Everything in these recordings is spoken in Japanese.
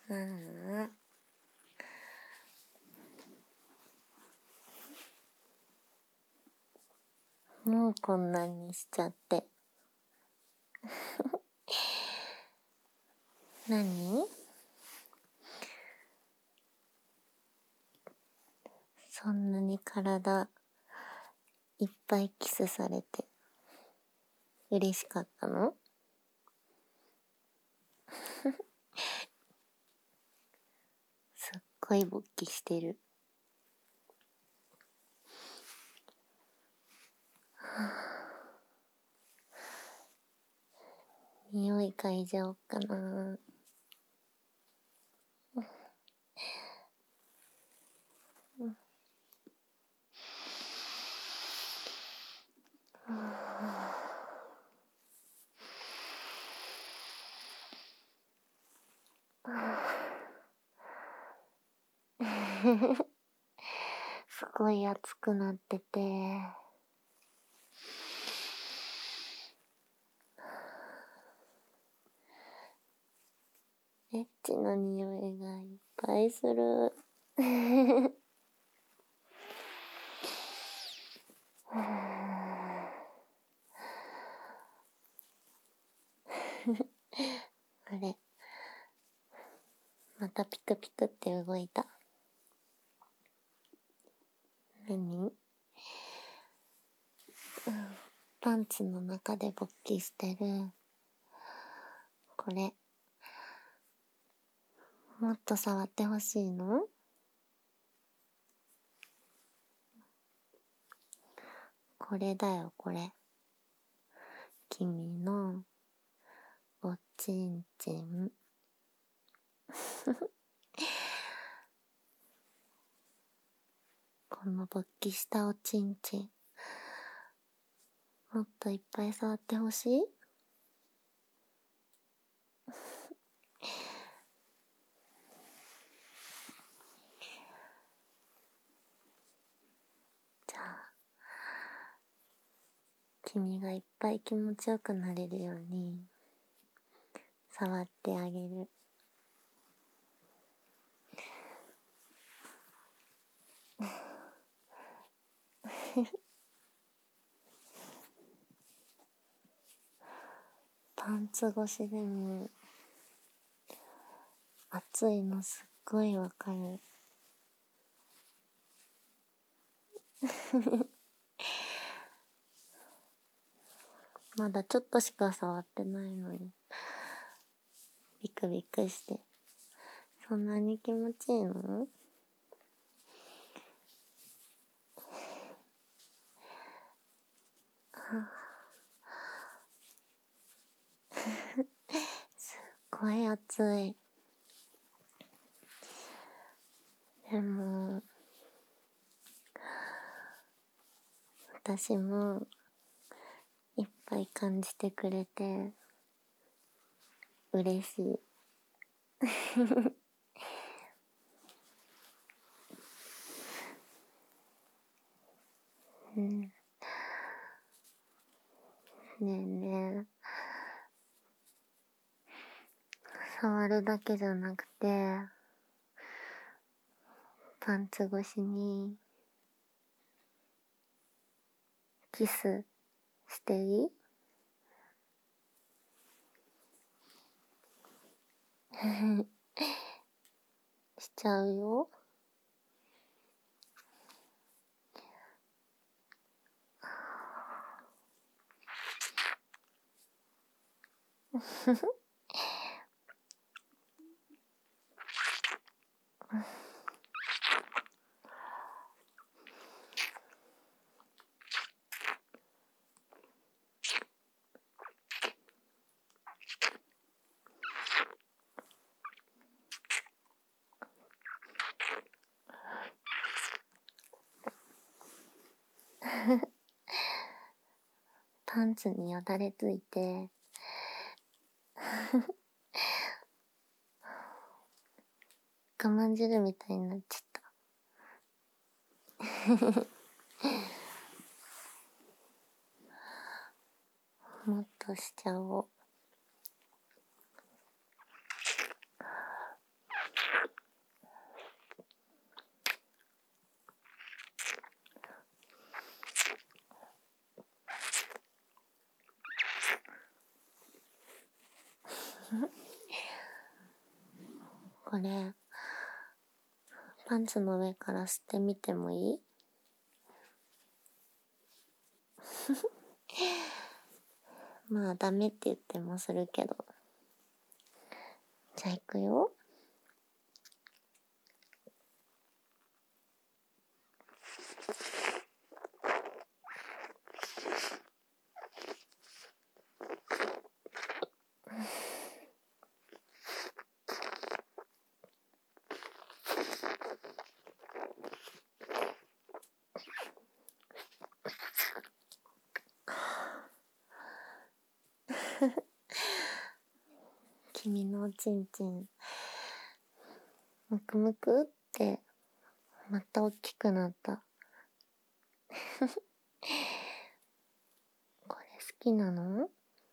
ああ、もうこんなにしちゃって。何？そんなに体いっぱいキスされて嬉しかったの？すっごい勃起してる。匂い嗅いじゃおっかな。すごい熱くなってて、エッチの匂いがいっぱいする。あれ、またピクピクって動いた。何？パンツの中で勃起してる。これ、もっと触ってほしいの？これだよ、これ。君のおちんちん。この勃起したおちんちん。もっといっぱい触ってほしい？じゃあ、君がいっぱい気持ちよくなれるように触ってあげる。パンツ越しでも熱いのすっごいわかる。まだちょっとしか触ってないのにビクビクして、そんなに気持ちいいの？すっごい熱い。でも私もいっぱい感じてくれて嬉しい。うん、ねえねえ、触るだけじゃなくてパンツ越しにキスしていい？しちゃうよ。パンツによだれついて我慢汁みたいになっちゃった。もっとしちゃおう。 これパンツの上から吸ってみてもいい？まあダメって言ってもするけど。じゃあ行くよ。君のおちんちんむくむくってまた大きくなった。これ好きなの？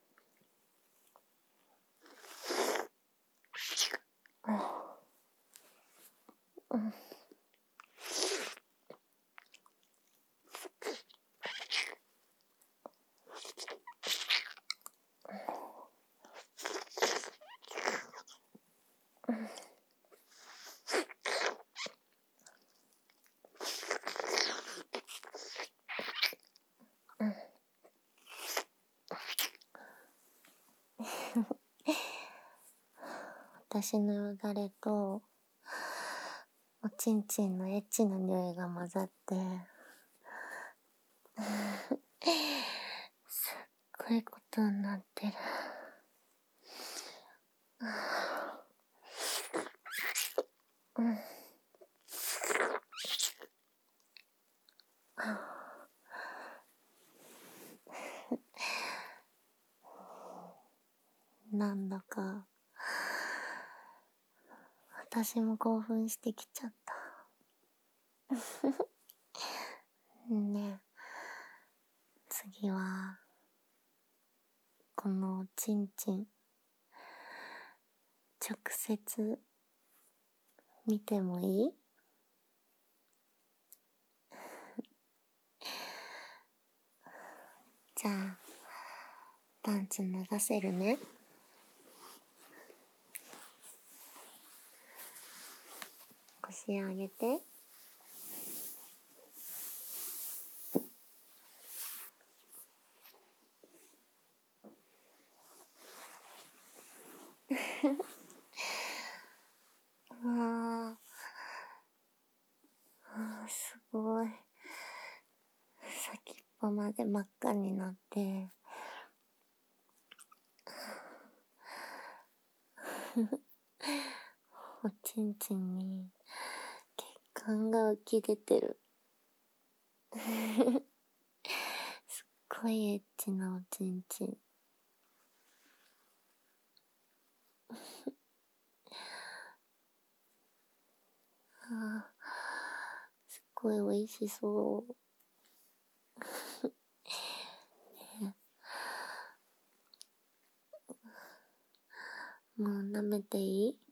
うん。私のよだれとおちんちんのエッチな匂いが混ざってすっごいことになってる。うん。なんだか私も興奮してきちゃった。ねえ、次はこのおちんちん直接見てもいい？じゃあパンツ脱がせるね。腰上げて。わあ、すごい。先っぽまで真っ赤になって。おちんちんに血管が浮き出てる。すっごいエッチなおちんちん。あー、すっごい美味しそう。もう舐めていい？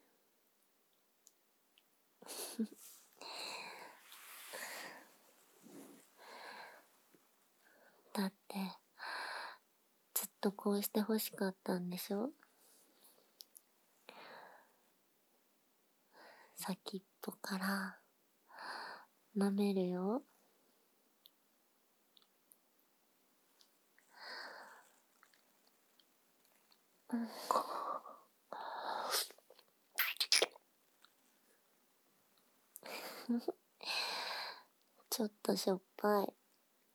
だってずっとこうして欲しかったんでしょ？先っぽから舐めるよ。ちょっとしょっぱい。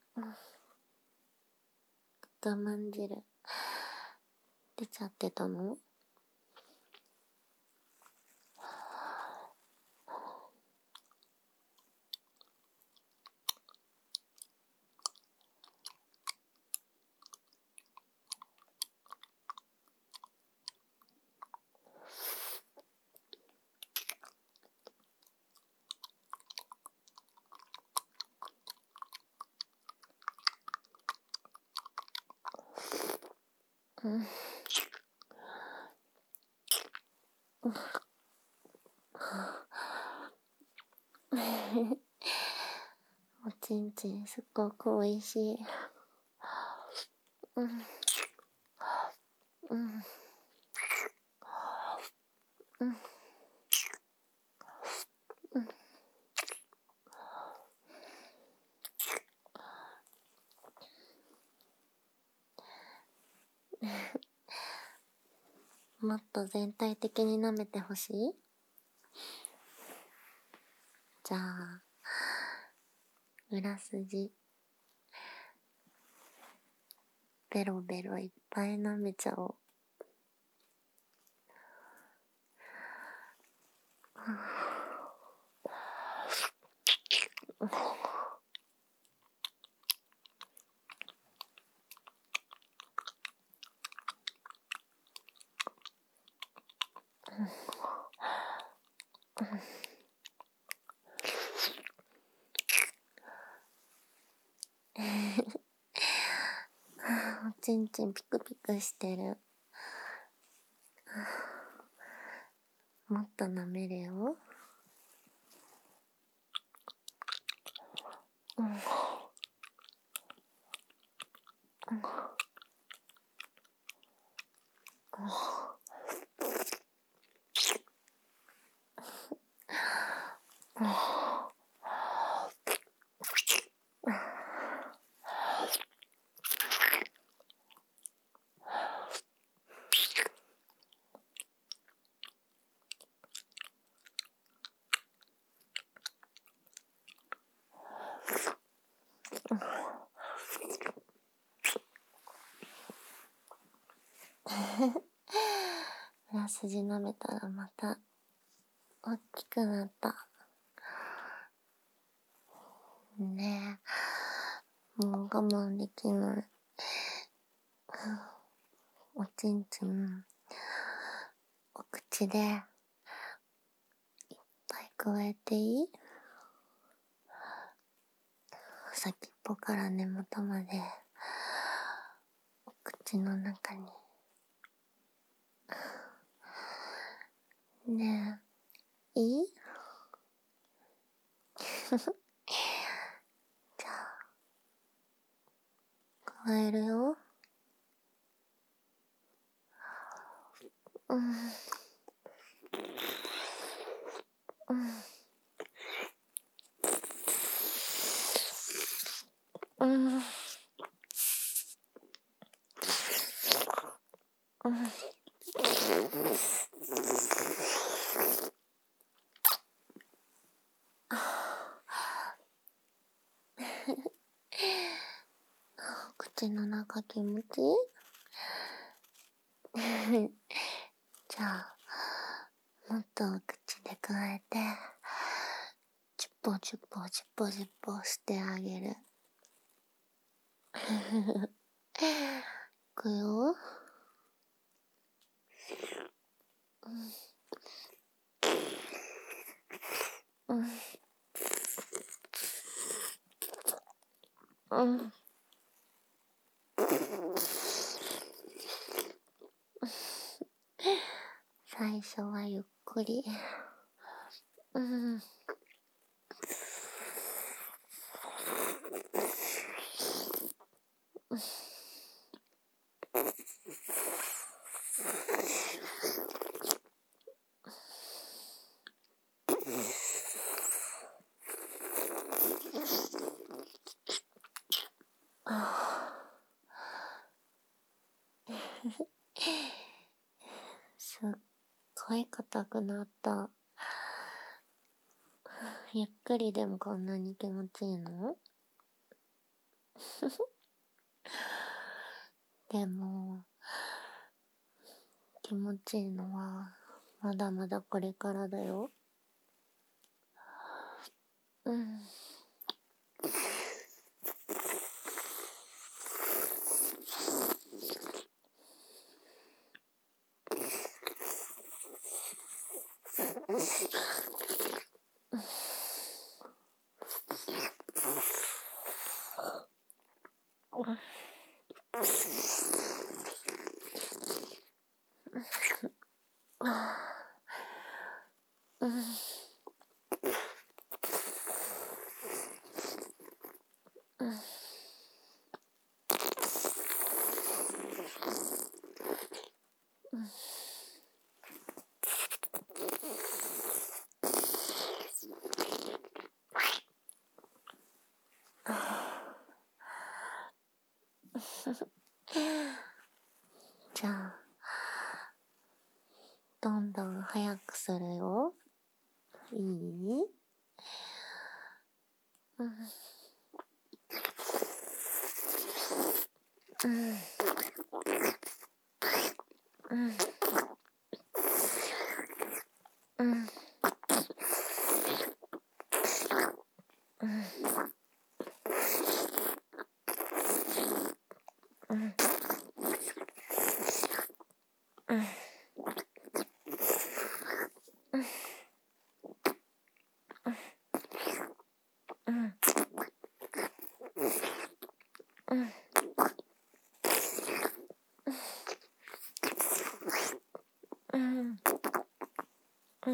我慢汁出ちゃってたの？うん。おちんちんすっごく美味しい。うん。うん。 うん。うん。もっと全体的に舐めてほしい？じゃあ、裏筋、ベロベロいっぱい舐めちゃおう。おちんちんピクピクしてる。もっと舐めるよ。うん。うん。裏筋舐めたらまた大きくなった。ねえ、もう我慢できない。おちんちん、お口でいっぱい加えていい？先っぽから根元まで、お口の中に。ねえ、いい？じゃあ、加えるよ。うん。うん。うん。うん。口の中気持ちいい？じゃあ、もっとお口で加えて、チュッポチュッポチュッポチュッポしてあげる。いくよ。うん。うん。最初はゆっくり。うん。すっごい硬くなった。ゆっくりでもこんなに気持ちいいの？でも、気持ちいいのはまだまだこれからだよ。うん。うん。 じゃあ、どんどん早くするよ。いい？うん。うん。うん。うん。うん。うん。うん。うん。うん。うん。うん。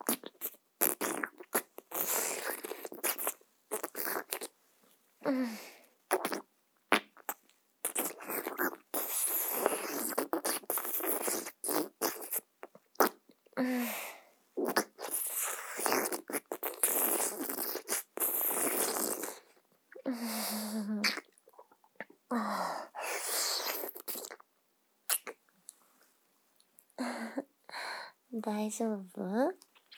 うん。うん。大丈夫？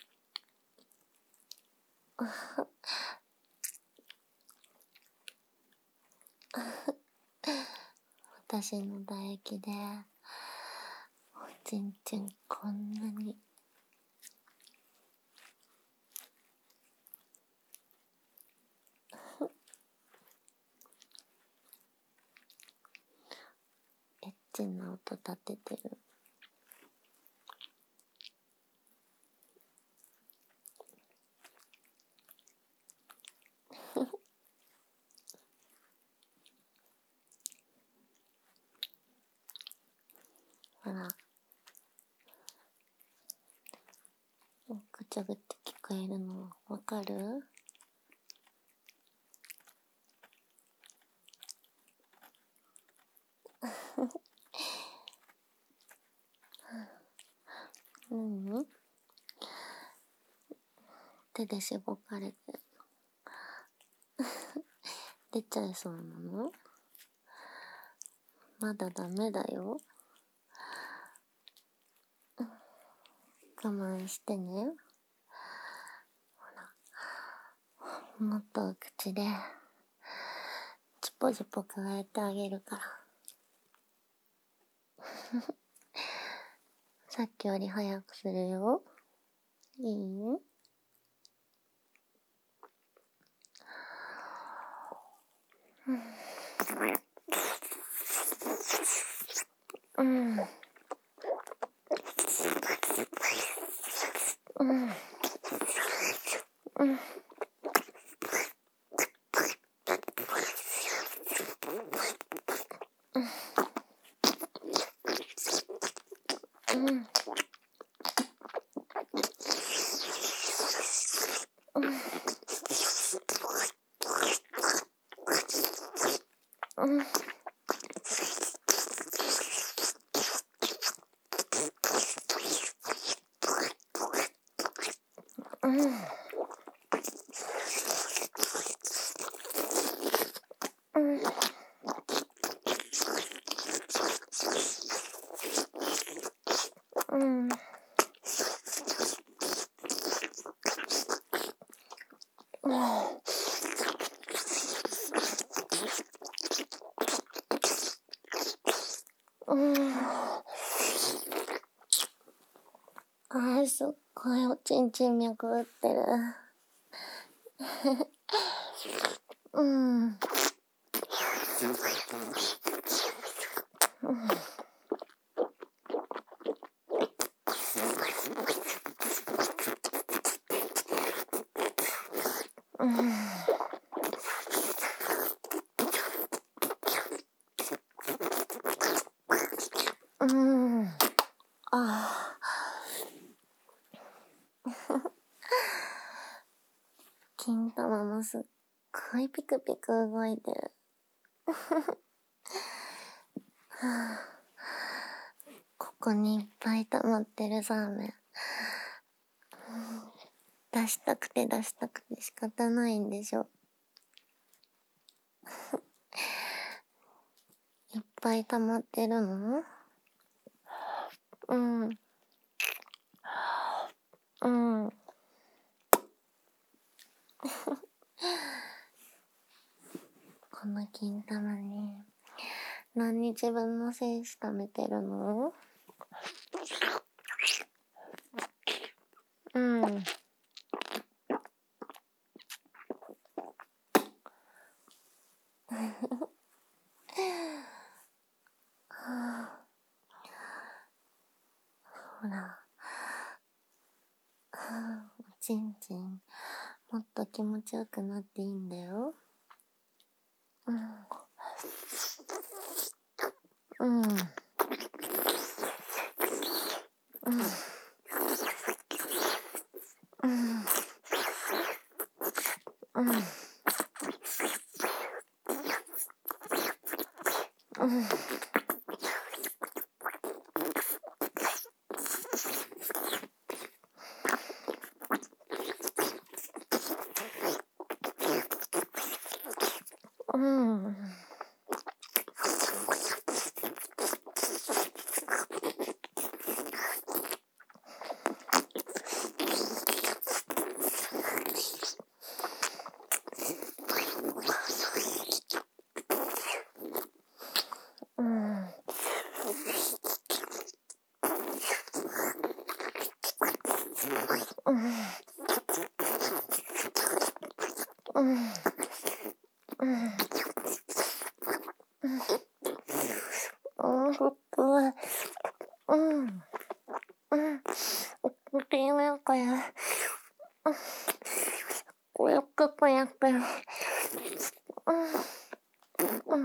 私の唾液でおちんちんこんなにエッチな音立ててる。ほら、ぐちゃぐちゃ聞こえるのわかる？うん。手でしごかれて出ちゃいそうなの？まだダメだよ。我慢してね。もっと口でチポチポ加えてあげるから。さっきより早くするよ。いい？うん。うん。うん。うん。うん。うん。うん。うん。うん。あ、すっごいおちんちん脈打ってる。うん。うん。うん。あ、金玉もすっごいピクピク動いてる。ここにいっぱい溜まってるザーメン。出したくて出したくて仕方ないんでしょ。 ぱい溜まってるの？うん。うん。この金玉に何日分の精子貯めてるの？うん。ほら、おちんちんもっと気持ちよくなっていいんだよ。うん。うん。うん。うん。うん。うん。うん。うん。うん。うん。うん。ふっくわ。うん。うん。ピーマンかよ。こよくこやく。うん。うん。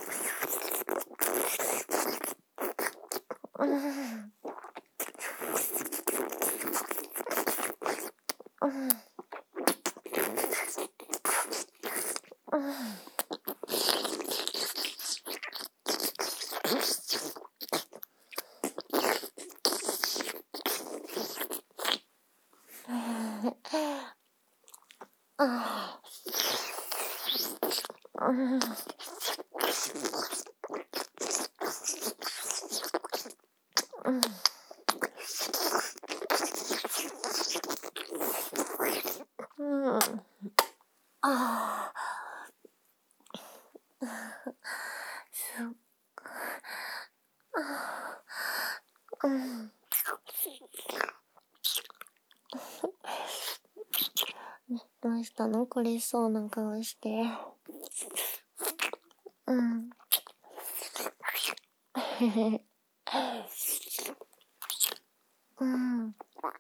うん。うん。うん。ああ。うん。うん。うん。ああ。すっうん。どうしたの？苦しそうな顔して。うん。うん。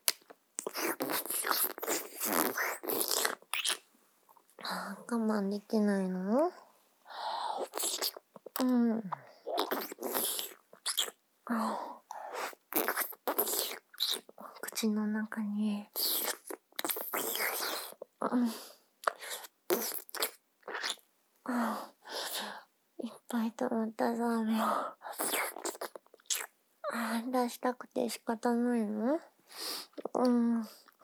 我慢できないの？うん。口の中に。うん。いっぱい溜まったザーメン。出したくて仕方ないの？うん。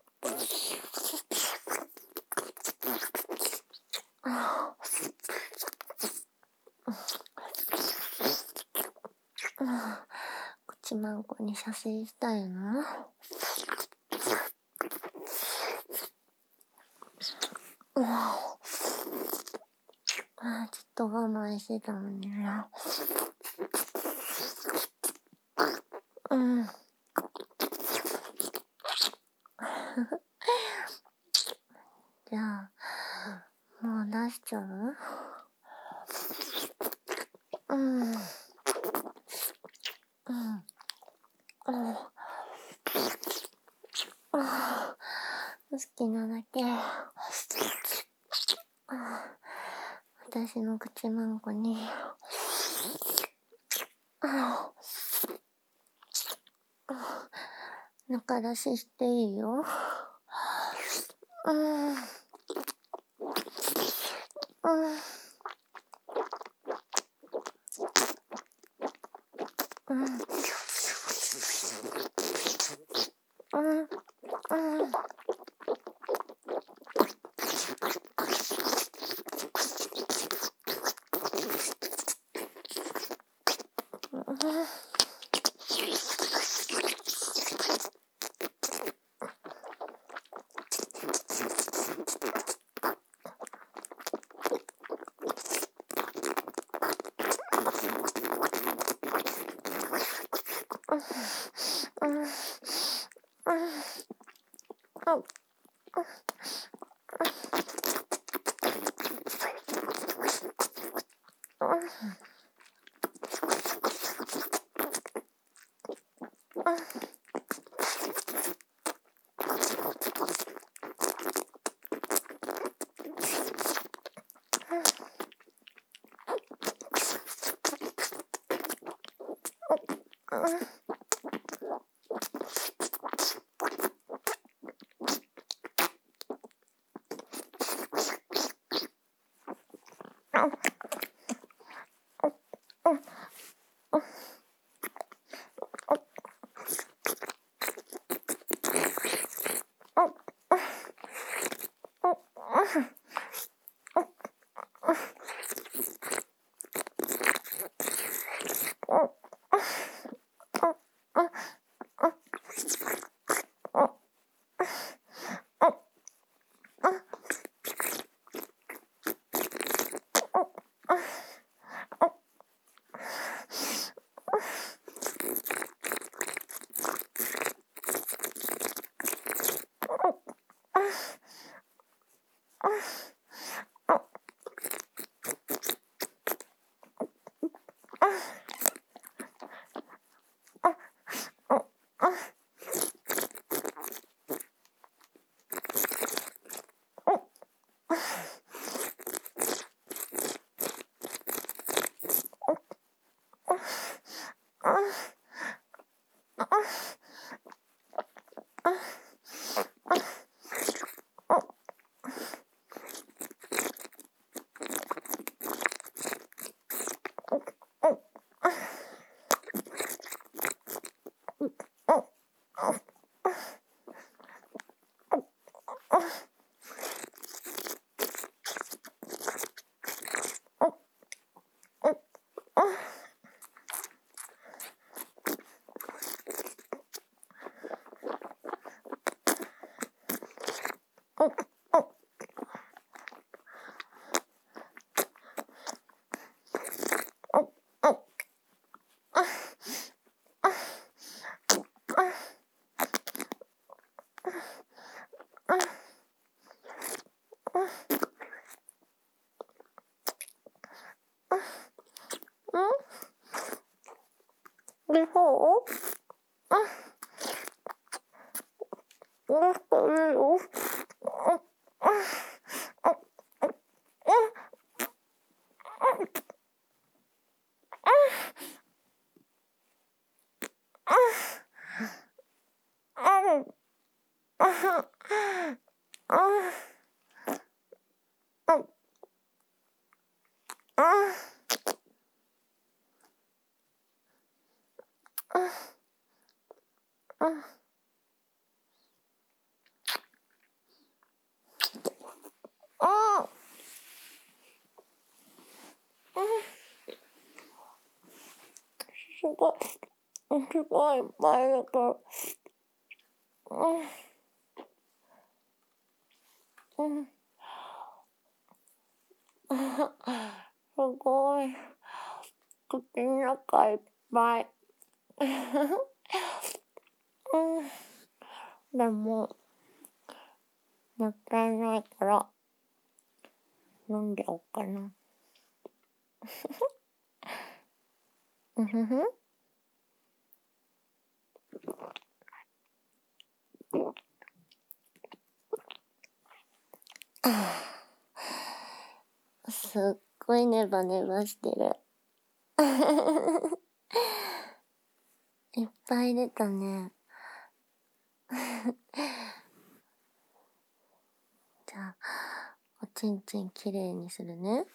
口まんこに射精したいの？ちょっと我慢してたのにな。うん。じゃあ、もう出しちゃう？うん。うん。うん。好きなだけ。私の口まんこに。中出ししていいよ。うん。うん。うん。うん。うん。 すごいいっぱいいるけど。すごい。口の中いっぱい。でも、もったいないから、飲んじゃおうかな。すっごいネバネバしてる。いっぱい出たね。じゃあ、おちんちんきれいにするね。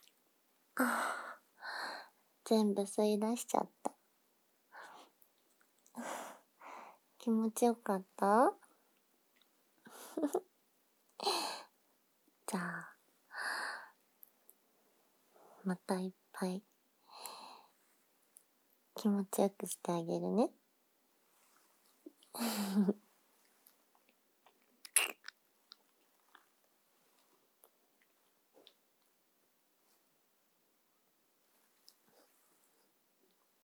全部吸い出しちゃった。 気持ちよかった？じゃあ、またいっぱい気持ちよくしてあげるね。